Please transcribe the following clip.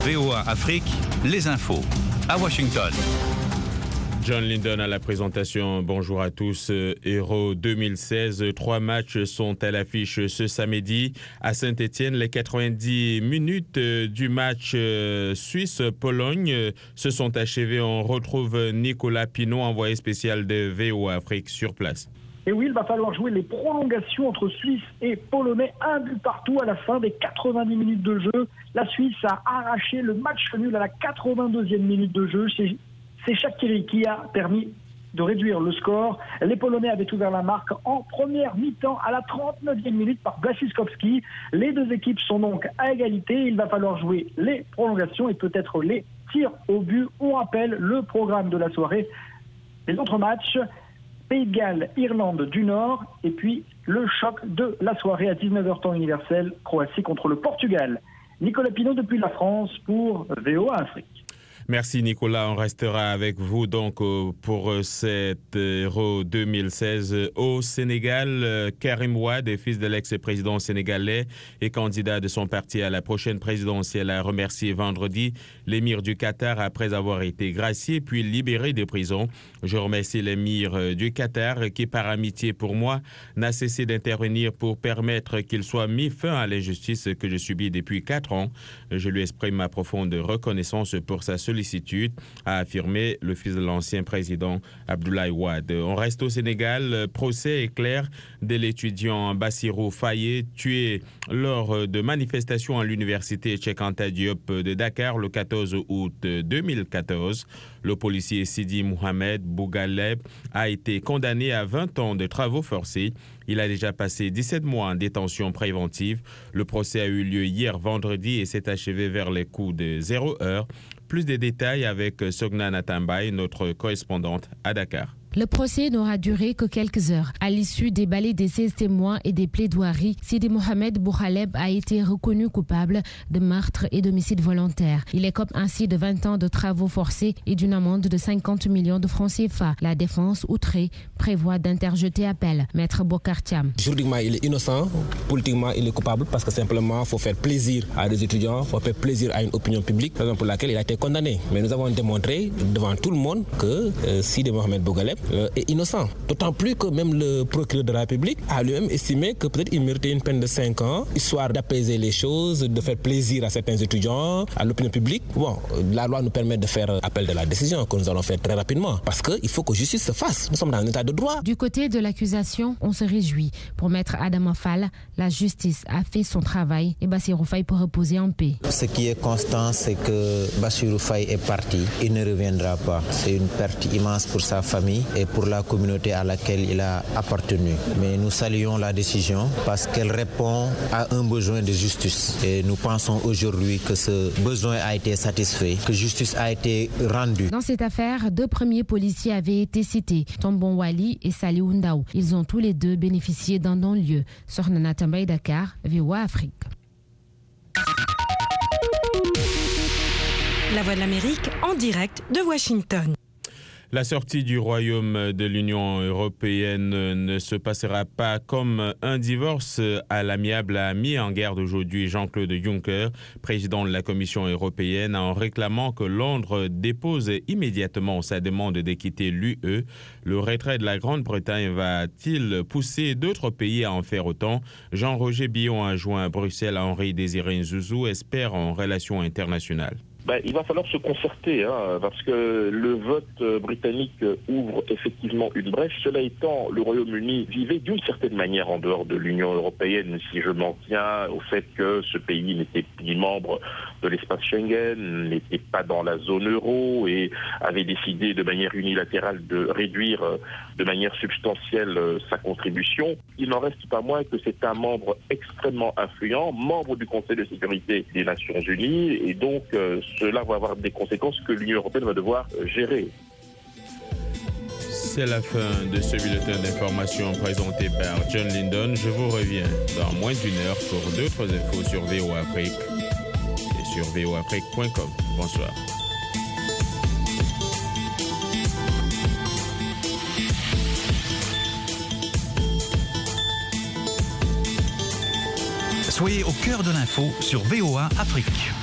VOA Afrique, les infos. À Washington. John Lindon à la présentation. Bonjour à tous. Euro 2016, 3 matchs sont à l'affiche ce samedi à Saint-Étienne. Les 90 minutes du match Suisse-Pologne se sont achevées. On retrouve Nicolas Pinault, envoyé spécial de VOA Afrique sur place. Et oui, il va falloir jouer les prolongations entre Suisse et Polonais. Un but partout à la fin des 90 minutes de jeu. La Suisse a arraché le match nul à la 82e minute de jeu. C'est Shaqiri qui a permis de réduire le score. Les Polonais avaient ouvert la marque en première mi-temps à la 39e minute par Błaszczykowski. Les deux équipes sont donc à égalité. Il va falloir jouer les prolongations et peut-être les tirs au but. On rappelle le programme de la soirée. Les autres matchs: Pays de Galles, Irlande du Nord, et puis le choc de la soirée à 19h temps universel, Croatie contre le Portugal. Nicolas Pinault depuis la France pour VOA Afrique. Merci Nicolas, on restera avec vous donc pour cette Euro 2016 au Sénégal. Karim Wade, fils de l'ex-président sénégalais et candidat de son parti à la prochaine présidentielle, a remercié vendredi l'émir du Qatar après avoir été gracié puis libéré de prison. Je remercie l'émir du Qatar qui, par amitié pour moi, n'a cessé d'intervenir pour permettre qu'il soit mis fin à l'injustice que je subis depuis 4 ans. Je lui exprime ma profonde reconnaissance pour sa sollicitude, a affirmé le fils de l'ancien président Abdoulaye Wade. On reste au Sénégal. Procès éclair de l'étudiant Bassirou Faye, tué lors de manifestations à l'université Cheikh Anta Diop de Dakar le 14 août 2014. Le policier Sidi Mohamed Bougaleb a été condamné à 20 ans de travaux forcés. Il a déjà passé 17 mois en détention préventive. Le procès a eu lieu hier vendredi et s'est achevé vers les coups de 0 heure. Plus de détails avec Sogna Natambay, notre correspondante à Dakar. Le procès n'aura duré que quelques heures. À l'issue des balais des 16 témoins et des plaidoiries, Sidi Mohamed Bouhaleb a été reconnu coupable de meurtre et d'homicide volontaire. Il écope ainsi de 20 ans de travaux forcés et d'une amende de 50 millions de francs CFA. La défense, outrée, prévoit d'interjeter appel. Maître Bokar Thiam. Juridiquement, il est innocent. Politiquement, il est coupable parce que simplement, il faut faire plaisir à des étudiants, il faut faire plaisir à une opinion publique, raison pour laquelle il a été condamné. Mais nous avons démontré devant tout le monde que Sidi Mohamed Bouhaleb est innocent. D'autant plus que même le procureur de la République a lui-même estimé que peut-être il méritait une peine de 5 ans, histoire d'apaiser les choses, de faire plaisir à certains étudiants, à l'opinion publique. Bon, la loi nous permet de faire appel de la décision que nous allons faire très rapidement, parce qu'il faut que justice se fasse. Nous sommes dans un état de droit. Du côté de l'accusation, on se réjouit. Pour Maître Adama Fall, la justice a fait son travail et Bassirou Faye peut reposer en paix. Ce qui est constant, c'est que Bassirou Faye est parti. Il ne reviendra pas. C'est une perte immense pour sa famille et pour la communauté à laquelle il a appartenu. Mais nous saluons la décision parce qu'elle répond à un besoin de justice. Et nous pensons aujourd'hui que ce besoin a été satisfait, que justice a été rendue. Dans cette affaire, 2 premiers policiers avaient été cités, Tombon Wali et Saliou Ndaw. Ils ont tous les 2 bénéficié d'un non-lieu. Sornana Tambay, Dakar, VOA Afrique. La Voix de l'Amérique en direct de Washington. La sortie du Royaume de l'Union européenne ne se passera pas comme un divorce à l'amiable, a mis en garde aujourd'hui Jean-Claude Juncker, président de la Commission européenne, en réclamant que Londres dépose immédiatement sa demande de quitter l'UE. Le retrait de la Grande-Bretagne va-t-il pousser d'autres pays à en faire autant? Jean-Roger Billon a joint à Bruxelles à Henri-Désiré Nzouzou, expert en relations internationales. Il va falloir se concerter, parce que le vote britannique ouvre effectivement une brèche. Cela étant, le Royaume-Uni vivait d'une certaine manière en dehors de l'Union européenne, si je m'en tiens au fait que ce pays n'était ni membre de l'espace Schengen, n'était pas dans la zone euro et avait décidé de manière unilatérale de réduire de manière substantielle sa contribution. Il n'en reste pas moins que c'est un membre extrêmement influent, membre du Conseil de sécurité des Nations Unies, et donc cela va avoir des conséquences que l'Union européenne va devoir gérer. C'est la fin de ce bulletin d'information présenté par John Lindon. Je vous reviens dans moins d'une heure pour d'autres infos sur VOA Afrique et sur voafrique.com. Bonsoir. Soyez au cœur de l'info sur VOA Afrique.